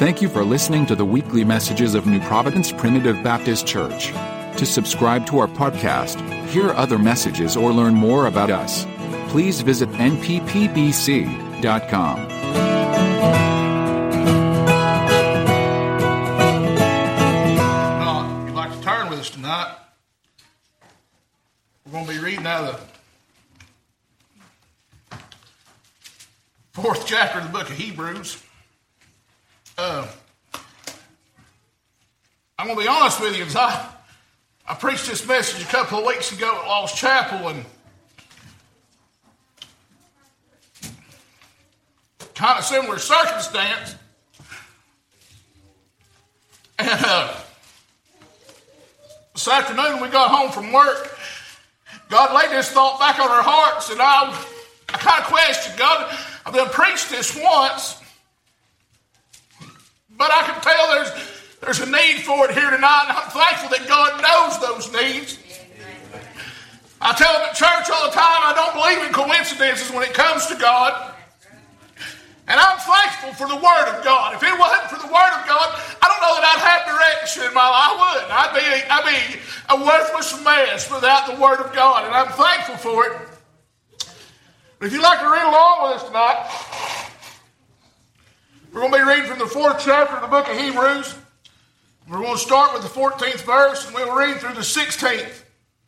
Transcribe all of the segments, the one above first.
Thank you for listening to the weekly messages of New Providence Primitive Baptist Church. To subscribe to our podcast, hear other messages, or learn more about us, please visit nppbc.com. If you'd like to turn with us tonight, we're going to be reading out of the 4th chapter of the book of Hebrews. I'm going to be honest with you, I preached this message a couple of weeks ago at Lost Chapel, and kind of similar circumstance. And this afternoon we got home from work. God laid this thought back on our hearts, and I kind of questioned, God, I've been preached this once, but I can tell there's a need for it here tonight, and I'm thankful that God knows those needs. I tell them at church all the time, I don't believe in coincidences when it comes to God. And I'm thankful for the Word of God. If it wasn't for the Word of God, I don't know that I'd have direction in my life. I wouldn't. I'd be a worthless mess without the Word of God, and I'm thankful for it. But if you'd like to read along with us tonight, we're going to be reading from the 4th chapter of the book of Hebrews. We're going to start with the 14th verse, and we'll read through the 16th.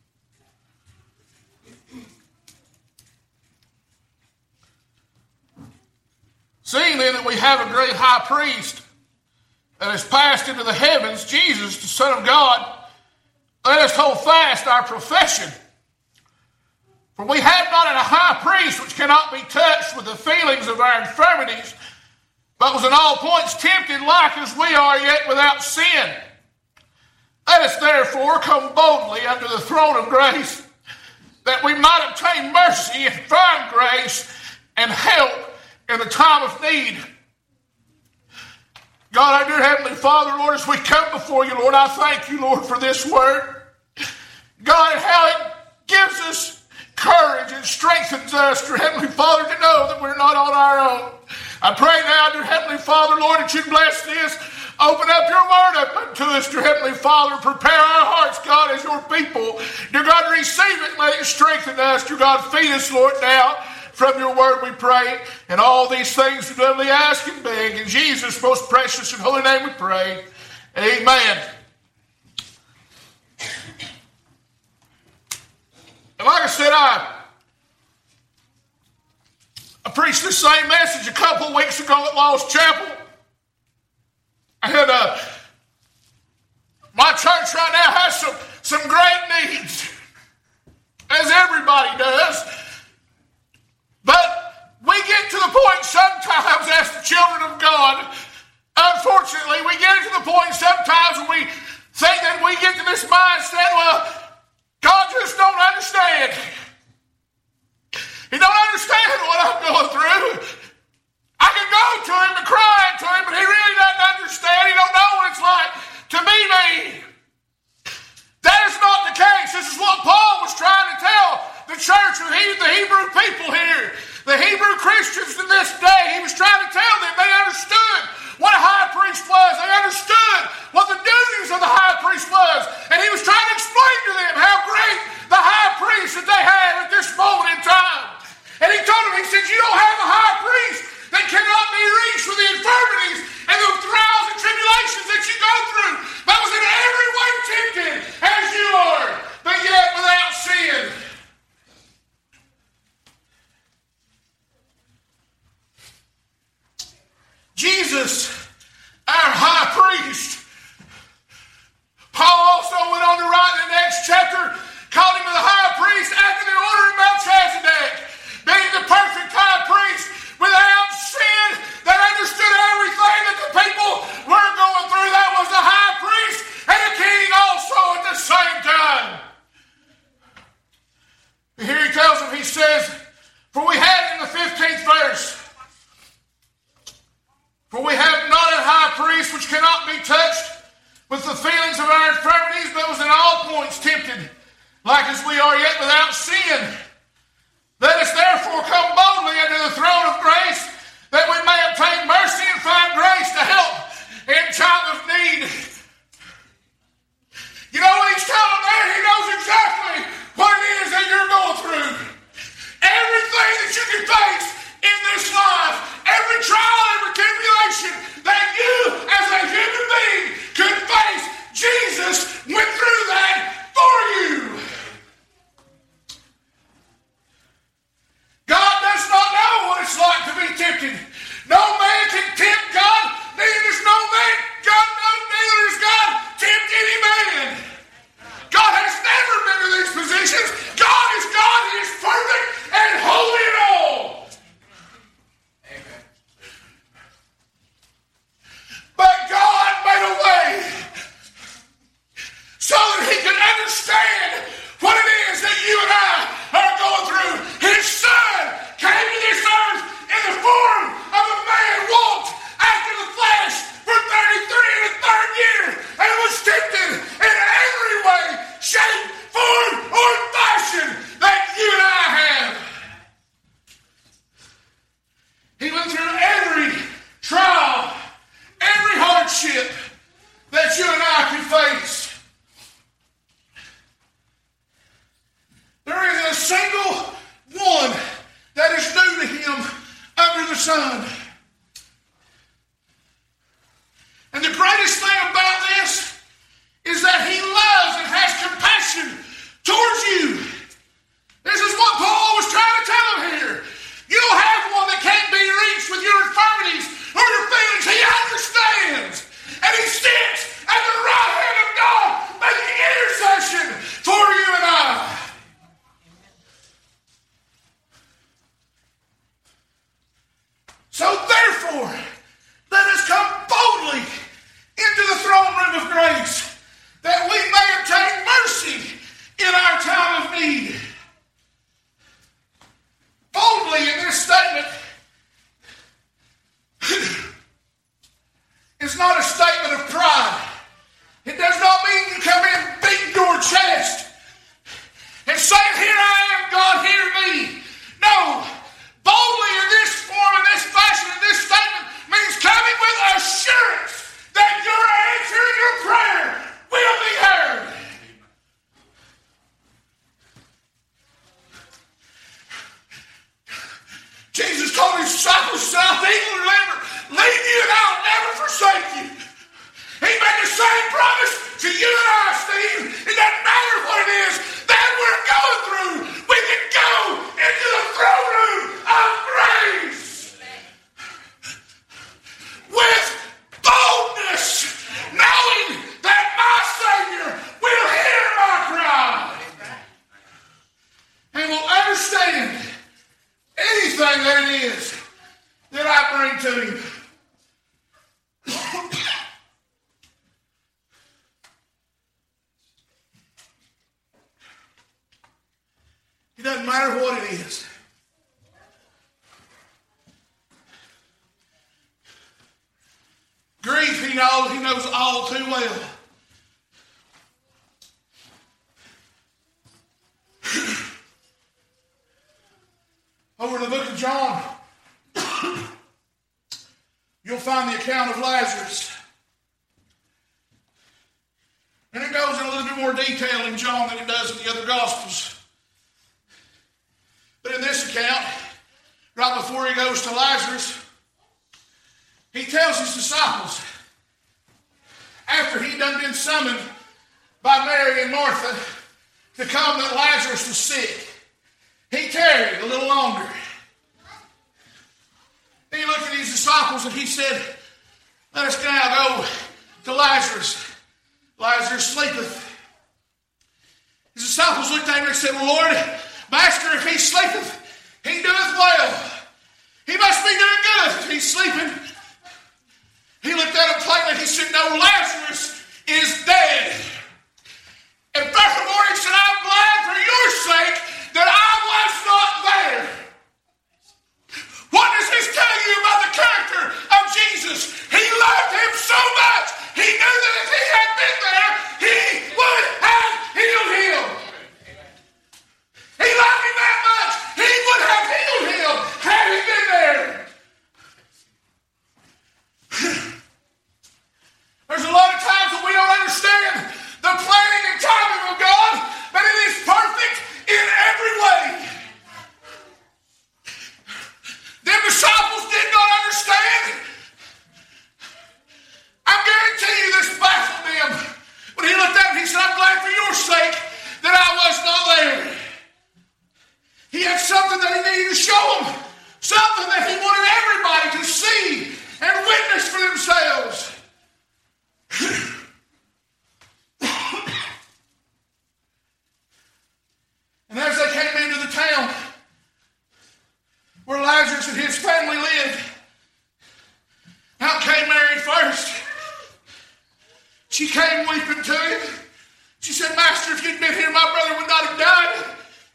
Seeing then that we have a great high priest that has passed into the heavens, Jesus, the Son of God, let us hold fast our profession. For we have not a high priest which cannot be touched with the feelings of our infirmities, but was in all points tempted like as we are, yet without sin. Let us therefore come boldly unto the throne of grace, that we might obtain mercy and find grace and help in the time of need. God, our dear Heavenly Father, Lord, as we come before you, Lord, I thank you, Lord, for this word. God, and how it gives us courage and strengthens us, dear Heavenly Father, to know that we're not on our own. I pray now, dear Heavenly Father, Lord, that you bless this. Open up your word up unto us, dear Heavenly Father. Prepare our hearts, God, as your people. Dear God, receive it. Let it strengthen us. Dear God, feed us, Lord, now. From your word we pray. And all these things we humbly ask and beg. In Jesus' most precious and holy name we pray. Amen. And like I said, I preached the same message a couple of weeks ago at Lost Chapel. And my church right now has some great needs, as everybody does. But we get to the point sometimes as the children of God, unfortunately, we get to the point sometimes when we think that we get to this mindset, well, God just don't understand. He don't understand what I'm going through. I can go to him and cry to him, but he really doesn't understand. He don't know what it's like to be me. That is not the case. This is what Paul was trying to tell the church of the Hebrew people here. The Hebrew Christians in this day, he was trying to tell them they understood what a high priest was. They understood what the duties of the high priest was. And he was trying to explain to them how great the high priest that they have at this moment in time. And he told them, he said, you don't have a high priest that cannot be reached with the infirmities and the trials and tribulations that you go through. That was in every way tempted as you are, but yet without sin. Jesus, our high priest. Paul also went on to write in the next chapter, called him the high priest after the order of Melchizedek, being the perfect high priest without sin, that understood everything that the people were going through. That was the high priest and the king also at the same time. And here he tells them, he says, for we have in the 15th verse, for we have not Son. And the greatest thing about this is that he loves and has compassion towards you. This is what Paul was trying to tell him here. You don't have one that can't be reached with your infirmities or your feelings. He understands. And he sits at the right hand of God making intercession for you and I. So therefore, let us come boldly into the throne room of grace that we may obtain mercy in our time of need. Boldly in this statement is not a statement of pride. It does not mean you come in beating your chest and saying, "Here I am, God, hear me." No. Boldly in this form, in this fashion, in this statement means coming with assurance that your answer and your prayer will be heard. Jesus told his disciples, "I'll never leave you and I'll never forsake you." He made the same promise to you and I, Steve. It doesn't matter what it is that we're going through. We can go into the throne room of grace with boldness, knowing that my Savior will hear my cry and will understand anything that it is that I bring to him. It doesn't matter what it is. Grief, he knows all too well. Over in the book of John, you'll find the account of Lazarus. And it goes in a little bit more detail in John than it does in the other Gospels. But in this account, right before he goes to Lazarus, he tells his disciples, after he'd done been summoned by Mary and Martha to come that Lazarus was sick, he tarried a little longer. Then he looked at his disciples and he said, "Let us now go to Lazarus. Lazarus sleepeth." His disciples looked at him and said, "Well, Lord, Master, if he sleepeth, he doeth well. He must be doing good if he's sleeping." He looked at him plainly. He said, "No, Lazarus is dead." And furthermore, he said, "I'm glad for your sake that I was not there." What does this tell you about the character of Jesus? He loved him so much. He knew that if he had been there, he would have healed him. He loved him that much. He would have healed him had he been there. There's a lot of times that we don't understand the planning and timing of God, but it is perfect in every way. Them disciples did not understand. I guarantee you this baffled them. When he looked at him, he said, "I'm glad for your sake that I was not there." He had something that he needed to show them. Something that he wanted everybody to see and witness for themselves. And as they came into the town where Lazarus and his family lived, out came Mary first. She came weeping to him. She said, "Master, if you'd been here, my brother would not have died."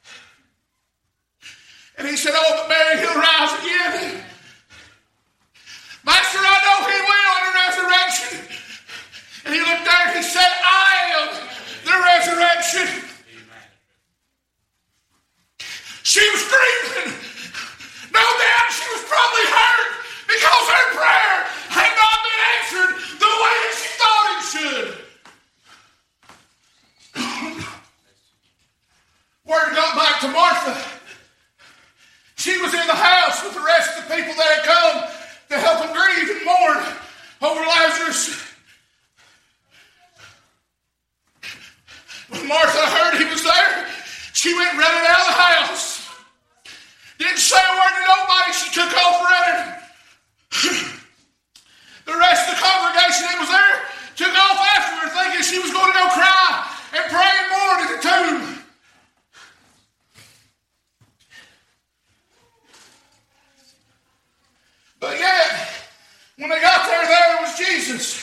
And he said, "Oh, but Mary, he'll rise again. Master, I know he will in the resurrection." And he looked at her and he said, "I am the resurrection." She was grieving. No doubt she was probably hurt because her prayer had not been answered the way that she thought it should. When they got there was Jesus.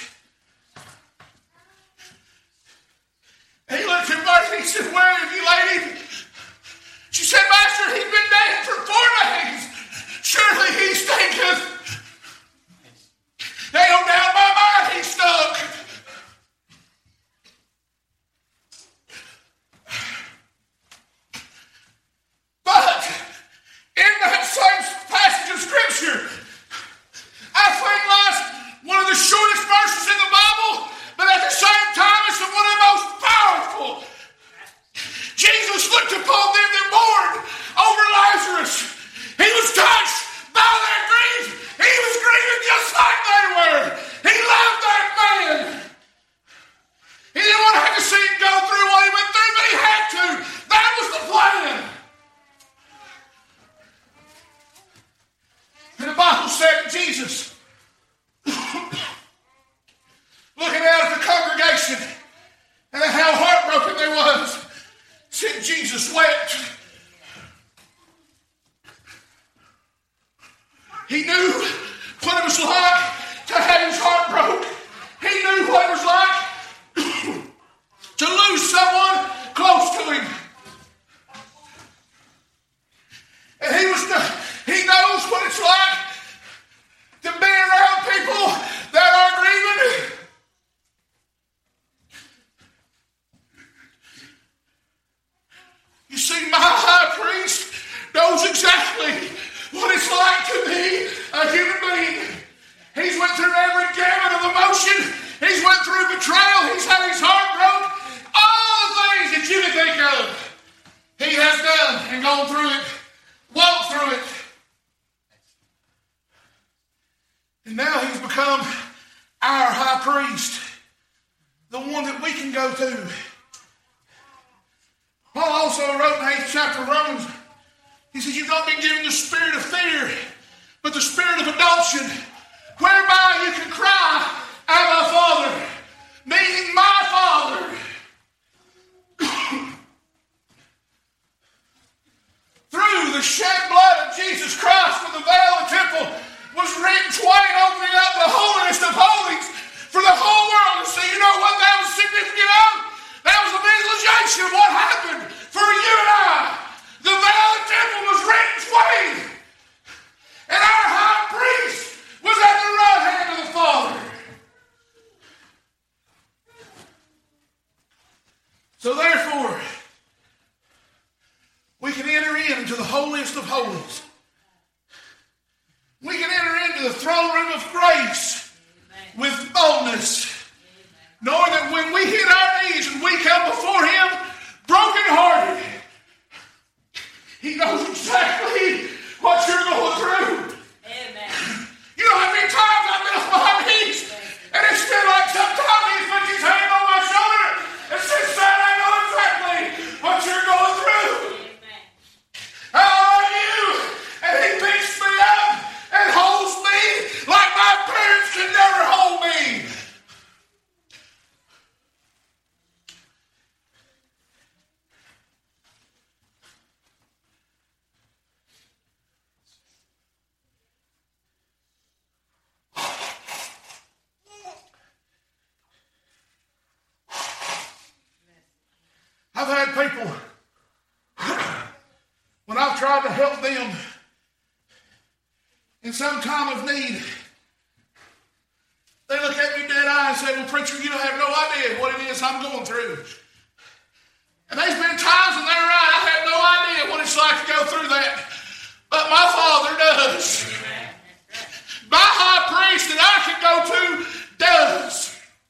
And he looked at Martha and he said, "Where have you laid him?" She said, "Master, he's been dead for 4 days. Surely he stinketh." Ain't no doubt in my mind he stunk. But in that same passage of Scripture, I think lies one of the shortest verses in the Bible, but at the same time it's one of the most powerful. Jesus looked upon them that mourned over Lazarus. He was touched by their grief. He was grieving just like they were. He loved that man. He didn't want to have to see him go through what he went through, but he had to. That was the plan. And the Bible said to Jesus, looking out at the congregation and at how heartbroken they was, said Jesus wept. He knew what it was like to have his heart broke. He knew what it was like to lose someone close to him. And he knows what it's like to be around people that are grieving. You see, my high priest knows exactly what it's like to be a human being. He's went through every gamut of emotion. He's went through betrayal. He's had his heart broke. All the things that you can think of, he has done and gone through it, walked through it. And now he's become our high priest, the one that we can go to. Paul also wrote in the 8th chapter of Romans, he says, "You've not been given the spirit of fear, but the spirit of adoption, whereby you can cry, Abba, Father," meaning my Father. Through the shed blood of Jesus Christ, when the veil of the temple was rent twain, opening up the holiest of holies for the whole world to see. You know what that was significant of? That was a visualization of what happened for you and I. The veil of the temple was rent twain. And our high priest was at the right hand of the Father. So therefore, we can enter into the holiest of holies. We can enter into the throne room of grace with boldness, knowing that when we hit our knees and we come before him brokenhearted, he knows exactly what you're going through. Amen. You know how many times I've been on my knees and it's been like sometimes he puts his hand on my shoulder and says, "Son, I know exactly what you're going through. Amen. How are you?" And he picks me up and holds me like my parents could never hold me. I've had people, when I've tried to help them in some time of need, they look at me dead eye and say, "Well, preacher, you don't have no idea what it is I'm going through." And there's been times, and they're right, I have no idea what it's like to go through that. But my Father does. My high priest that I can go to does.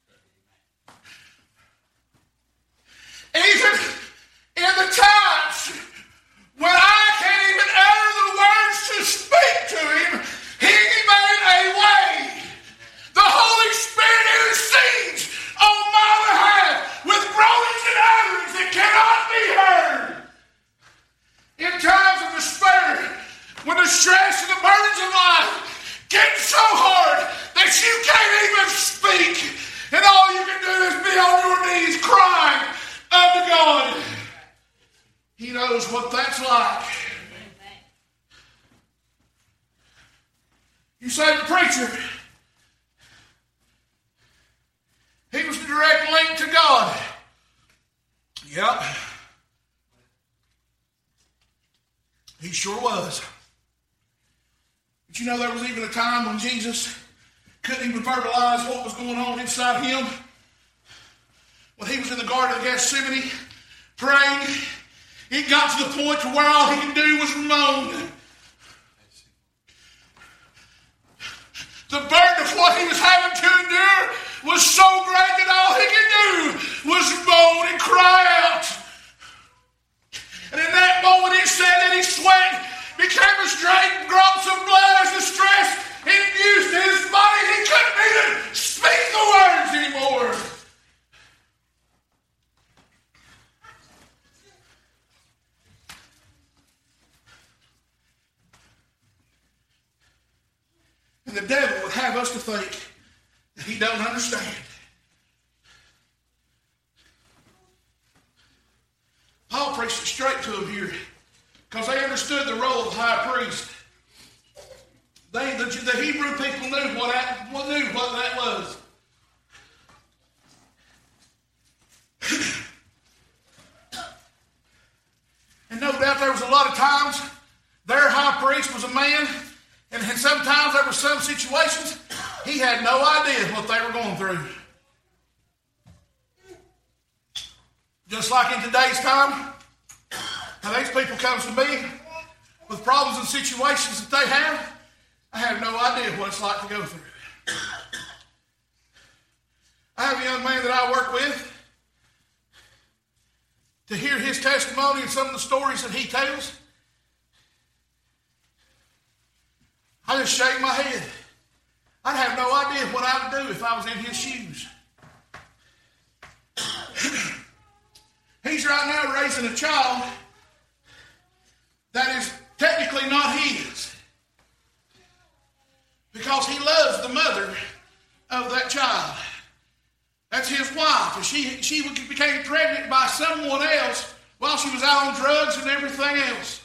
Even in the times when I can't even utter the words to speak to him, he made a way. The Holy Spirit intercedes on my behalf with groanings and utterings that cannot be heard. In times of despair, when the stress and the burdens of life get so hard that you can't even speak, and all you can do is be on your knees crying unto God. He knows what that's like. You say, "Preacher, and linked to God. Yep. He sure was. But you know, there was even a time when Jesus couldn't even verbalize what was going on inside him. When he was in the Garden of Gethsemane praying, it got to the point to where all he could do was moan. The burden of what he was having to endure was so great that all he could do was moan and cry out. And in that moment it said that his sweat became as great drops of blood as the stress induced in his body. He couldn't even speak the words anymore. And the devil would have us to think that he don't understand. Paul preached it straight to them here because they understood the role of the high priest. The Hebrew people knew what that was. And no doubt there was a lot of times their high priest was a man, and sometimes there were some situations he had no idea what they were going through. Just like in today's time, how these people come to me with problems and situations that they have, I have no idea what it's like to go through. I have a young man that I work with. To hear his testimony and some of the stories that he tells, I just shake my head. I'd have no idea what I would do if I was in his shoes. He's right now raising a child that is technically not his, because he loves the mother of that child. That's his wife. And she became pregnant by someone else while she was out on drugs and everything else.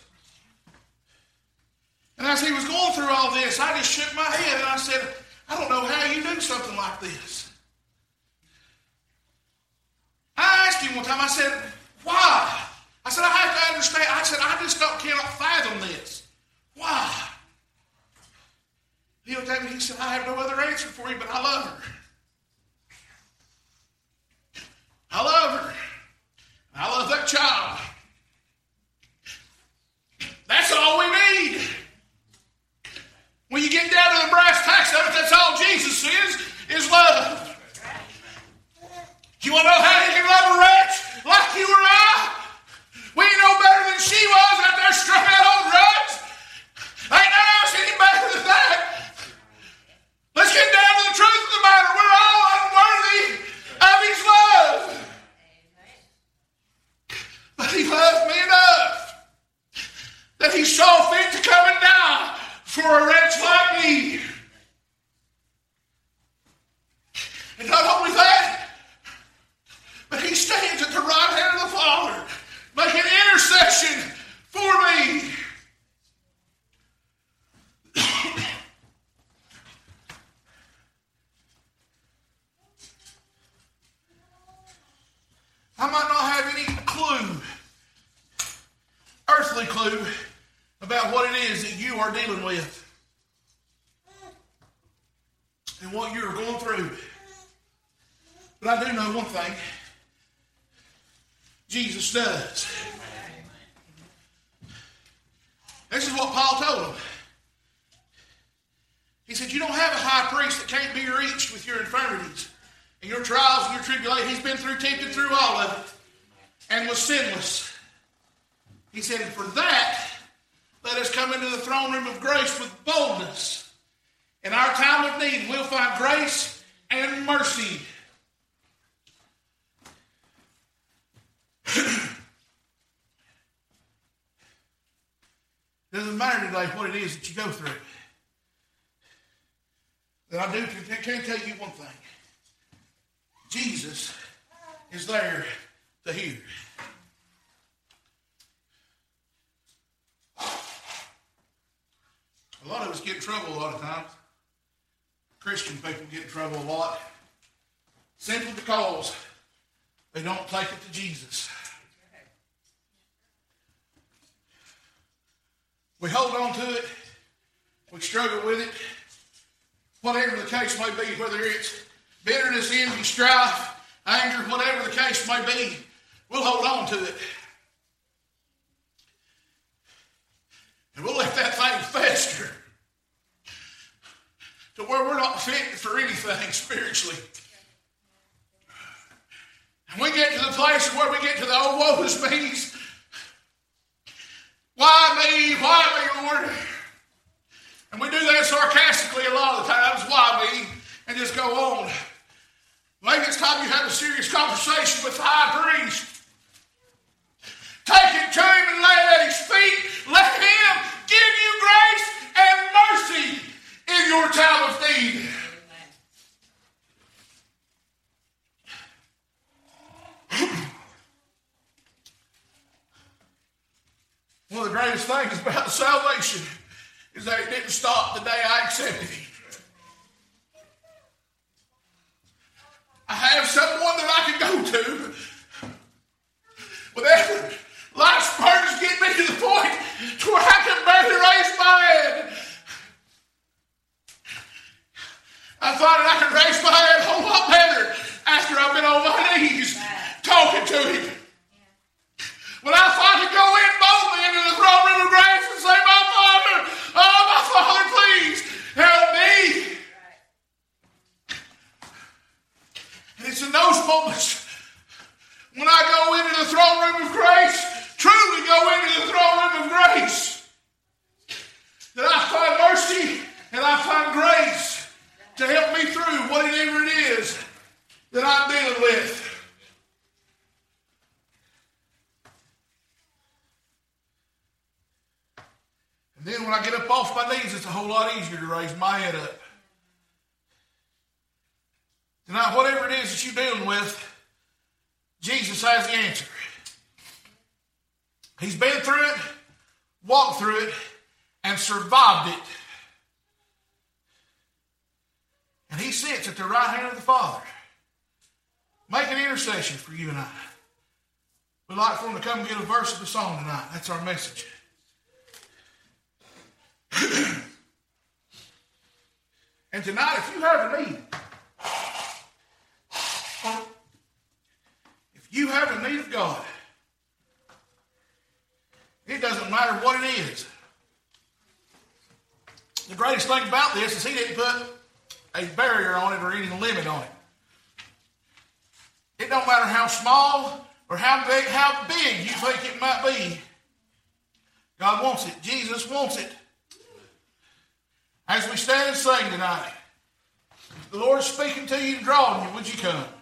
And as he was going through all this, I just shook my head and I said, I don't know how you do something like this. I asked him one time, I said, why? I said, I have to understand. I said, I just cannot fathom this. Why? He looked at me and he said, I have no other answer for you, but I love her. I love her. I love that child. That's all we need. When you get down to the brass tacks of it, that's all Jesus is love. You want to know how he can love a wretch like you or I? We ain't no better than she was out there strung out on drugs. Ain't none of us any better than that. Let's get down to the truth of the matter. We're all unworthy of his love. But he loved me enough that he saw fit to come and die for a wretch like me. And not only that, but he stands at the right hand of the Father, making intercession for me. I might not have any clue, earthly clue, about what it is that you are dealing with and what you're going through. But I do know one thing. Jesus does. This is what Paul told him. He said, you don't have a high priest that can't be reached with your infirmities and your trials and your tribulation. He's been tempted through all of it and was sinless. He said, and for that, let us come into the throne room of grace with boldness. In our time of need, we'll find grace and mercy. It doesn't matter today what it is that you go through. But I can tell you one thing. Jesus is there to hear. A lot of us get in trouble a lot of times. Christian people get in trouble a lot. Simply because they don't take it to Jesus. We hold on to it. We struggle with it. Whatever the case may be, whether it's bitterness, envy, strife, anger, whatever the case may be, we'll hold on to it. And we'll let that thing fester to where we're not fit for anything spiritually. And we get to the place where we get to the old woe is me's. Why me, Lord? And we do that sarcastically a lot of the times. Why me? And just go on. Maybe it's time you have a serious conversation with the high priest. Take it to him and lay it at his feet. Let him give you grace and mercy in your time of need. One of the greatest things about salvation is that it didn't stop the day I accepted him. I have someone that I can go to whenever life's burdens get me to the point to where I can barely raise my head. I find that I can raise my head a whole lot better after I've been on my knees talking to him. When I finally go in boldly into the throne room of grace and say, my Father, please help me. And it's in those moments when I go into the throne room of grace, truly go into the throne room of grace, that I find mercy and I find grace to help me through whatever it is that I'm dealing with. And then when I get up off my knees, it's a whole lot easier to raise my head up. Tonight, whatever it is that you're dealing with, Jesus has the answer. He's been through it, walked through it, and survived it. And he sits at the right hand of the Father, making intercession for you and I. We'd like for him to come and get a verse of the song tonight. That's our message. And tonight, if you have a need, if you have a need of God, it doesn't matter what it is. The greatest thing about this is he didn't put a barrier on it or any limit on it. It don't matter how small or how big you think it might be. God wants it. Jesus wants it. As we stand and sing tonight, if the Lord is speaking to you and drawing you, would you come?